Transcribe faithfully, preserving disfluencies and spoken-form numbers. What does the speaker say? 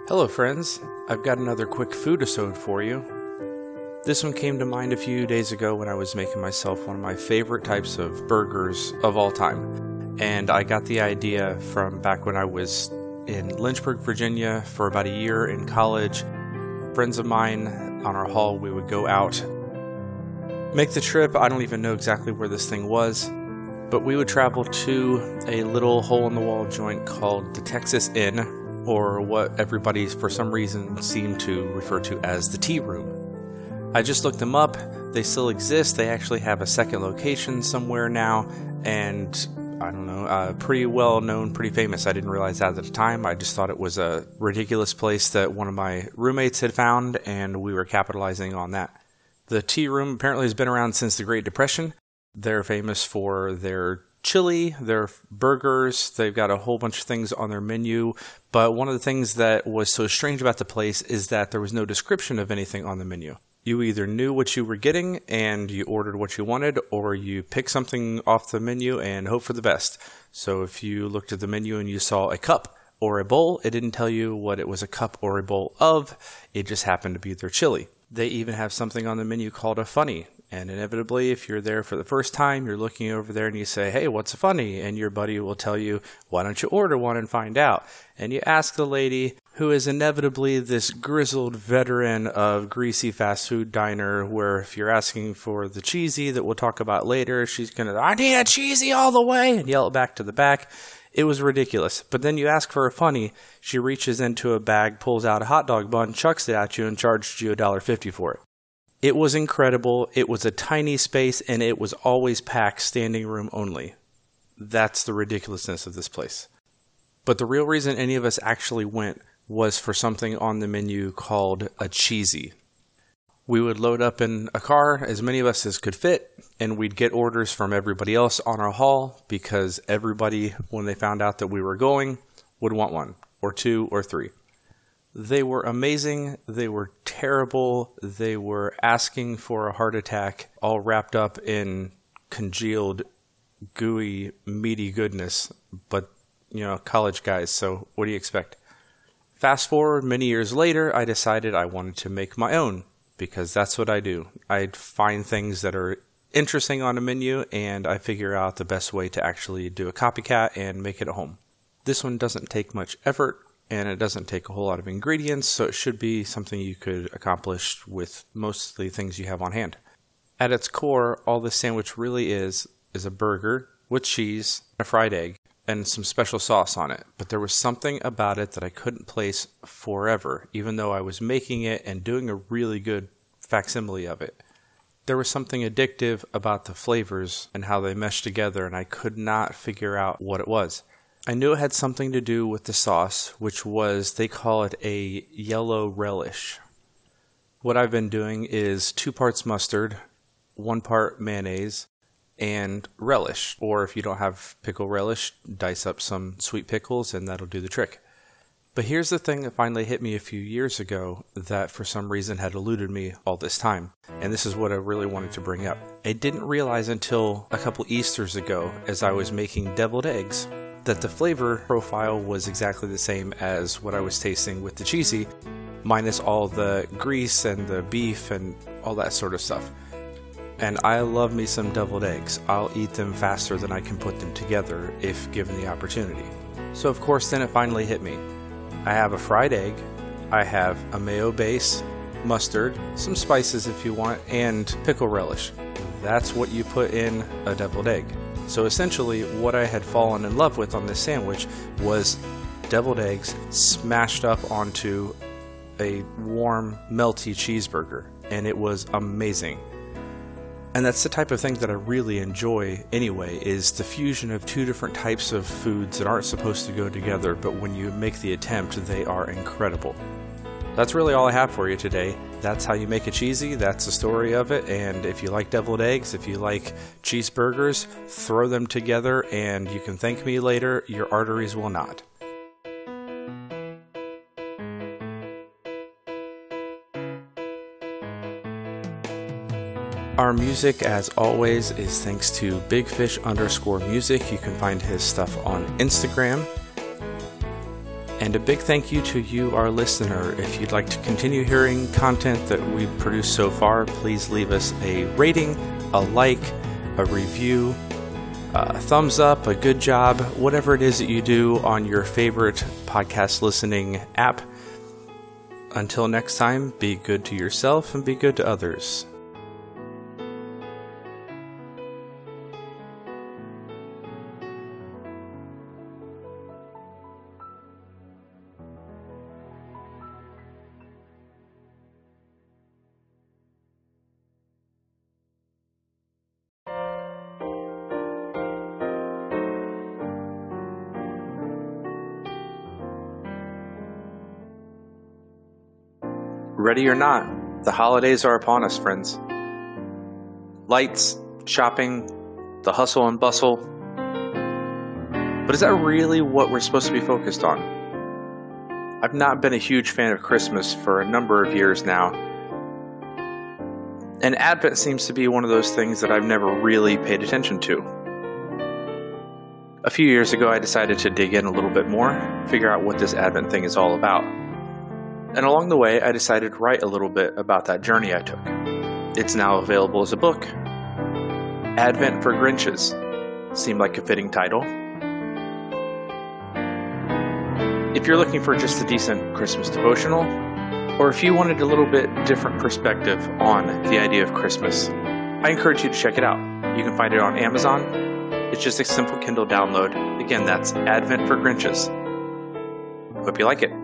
Hello friends, I've got another quick foodisode for you. This one came to mind a few days ago when I was making myself one of my favorite types of burgers of all time. And I got the idea from back when I was in Lynchburg, Virginia for about a year in college. Friends of mine on our hall, we would go out, make the trip. I don't even know exactly where this thing was, but we would travel to a little hole-in-the-wall joint called the Texas Inn, or what everybody for some reason seemed to refer to as the Tea Room. I just looked them up. They still exist. They actually have a second location somewhere now, and I don't know, uh, pretty well known, pretty famous. I didn't realize that at the time. I just thought it was a ridiculous place that one of my roommates had found, and we were capitalizing on that. The Tea Room apparently has been around since the Great Depression. They're famous for their chili, their burgers. They've got a whole bunch of things on their menu, but one of the things that was so strange about the place is that there was no description of anything on the menu. You either knew what you were getting and you ordered what you wanted, or you picked something off the menu and hope for the best. So if you looked at the menu and you saw a cup or a bowl, it didn't tell you what it was a cup or a bowl of. It just happened to be their chili. They even have something on the menu called a funny. And inevitably, if you're there for the first time, you're looking over there and you say, "Hey, what's a funny?" And your buddy will tell you, "Why don't you order one and find out?" And you ask the lady, who is inevitably this grizzled veteran of greasy fast food diner, where if you're asking for the cheesy that we'll talk about later, she's going to, "I need a cheesy all the way," and yell it back to the back. It was ridiculous. But then you ask for a funny, she reaches into a bag, pulls out a hot dog bun, chucks it at you, and charges you a dollar fifty for it. It was incredible. It was a tiny space, and it was always packed, standing room only. That's the ridiculousness of this place. But the real reason any of us actually went was for something on the menu called a cheesy. We would load up in a car, as many of us as could fit, and we'd get orders from everybody else on our hall, because everybody, when they found out that we were going, would want one, or two, or three. They were amazing, they were terrible, they were asking for a heart attack, all wrapped up in congealed, gooey, meaty goodness. But, you know, college guys, so what do you expect? Fast forward many years later, I decided I wanted to make my own, because that's what I do. I'd find things that are interesting on a menu, and I figure out the best way to actually do a copycat and make it at home. This one doesn't take much effort, and it doesn't take a whole lot of ingredients, so it should be something you could accomplish with most of the things you have on hand. At its core, all this sandwich really is, is a burger with cheese, a fried egg, and some special sauce on it. But there was something about it that I couldn't place forever, even though I was making it and doing a really good facsimile of it. There was something addictive about the flavors and how they meshed together, and I could not figure out what it was. I knew it had something to do with the sauce, which was, they call it a yellow relish. What I've been doing is two parts mustard, one part mayonnaise, and relish. Or if you don't have pickle relish, dice up some sweet pickles and that'll do the trick. But here's the thing that finally hit me a few years ago that for some reason had eluded me all this time. And this is what I really wanted to bring up. I didn't realize until a couple Easters ago, as I was making deviled eggs, that the flavor profile was exactly the same as what I was tasting with the cheesy, minus all the grease and the beef and all that sort of stuff. And I love me some deviled eggs. I'll eat them faster than I can put them together if given the opportunity. So of course then it finally hit me. I have a fried egg, I have a mayo base, mustard, some spices if you want, and pickle relish. That's what you put in a deviled egg. So essentially, what I had fallen in love with on this sandwich was deviled eggs smashed up onto a warm, melty cheeseburger, and it was amazing. And that's the type of thing that I really enjoy anyway, is the fusion of two different types of foods that aren't supposed to go together, but when you make the attempt, they are incredible. That's really all I have for you today. That's how you make a cheesy, that's the story of it, and if you like deviled eggs, if you like cheeseburgers, throw them together and you can thank me later, your arteries will not. Our music, as always, is thanks to bigfish underscore music. You can find his stuff on Instagram. And a big thank you to you, our listener. If you'd like to continue hearing content that we've produced so far, please leave us a rating, a like, a review, a thumbs up, a good job, whatever it is that you do on your favorite podcast listening app. Until next time, be good to yourself and be good to others. Ready or not, the holidays are upon us, friends. Lights, shopping, the hustle and bustle. But is that really what we're supposed to be focused on? I've not been a huge fan of Christmas for a number of years now. And Advent seems to be one of those things that I've never really paid attention to. A few years ago, I decided to dig in a little bit more, figure out what this Advent thing is all about. And along the way, I decided to write a little bit about that journey I took. It's now available as a book. Advent for Grinches seemed like a fitting title. If you're looking for just a decent Christmas devotional, or if you wanted a little bit different perspective on the idea of Christmas, I encourage you to check it out. You can find it on Amazon. It's just a simple Kindle download. Again, that's Advent for Grinches. Hope you like it.